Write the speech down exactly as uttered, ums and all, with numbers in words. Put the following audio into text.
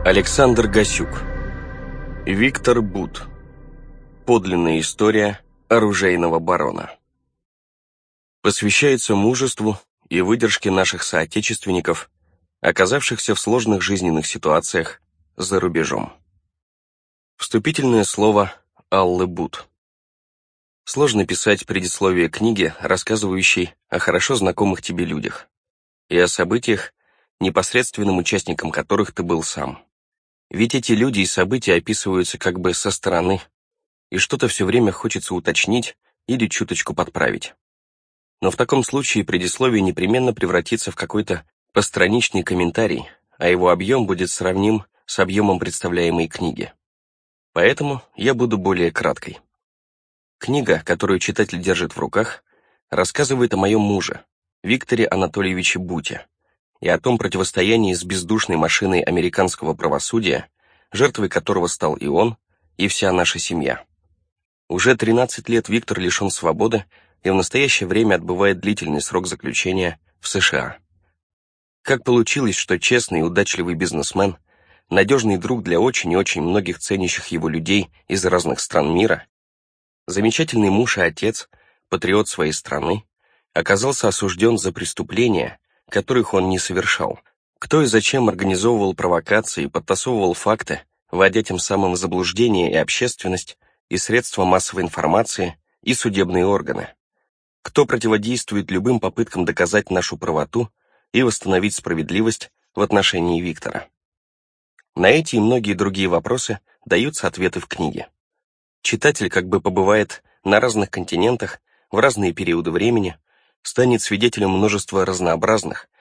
Александр Гасюк. Виктор Бут. Подлинная история оружейного барона. Посвящается мужеству и выдержке наших соотечественников, оказавшихся в сложных жизненных ситуациях за рубежом. Вступительное слово Аллы Бут. Сложно писать предисловие книги, рассказывающей о хорошо знакомых тебе людях, и о событиях, непосредственным участником которых ты был сам. Ведь эти люди и события описываются как бы со стороны, и что-то все время хочется уточнить или чуточку подправить. Но в таком случае предисловие непременно превратится в какой-то постраничный комментарий, а его объем будет сравним с объемом представляемой книги. Поэтому я буду более краткой. Книга, которую читатель держит в руках, рассказывает о моем муже, Викторе Анатольевиче Буте, и о том противостоянии с бездушной машиной американского правосудия, жертвой которого стал и он, и вся наша семья. Уже тринадцать лет Виктор лишен свободы и в настоящее время отбывает длительный срок заключения в США. Как получилось, что честный и удачливый бизнесмен, надежный друг для очень и очень многих ценящих его людей из разных стран мира, замечательный муж и отец, патриот своей страны, оказался осужден за преступления, которых он не совершал. Кто и зачем организовывал провокации и подтасовывал факты, вводя тем самым в заблуждение и общественность, и средства массовой информации, и судебные органы. Кто противодействует любым попыткам доказать нашу правоту и восстановить справедливость в отношении Виктора. На эти и многие другие вопросы даются ответы в книге. Читатель как бы побывает на разных континентах в разные периоды времени, станет свидетелем множества разнообразных,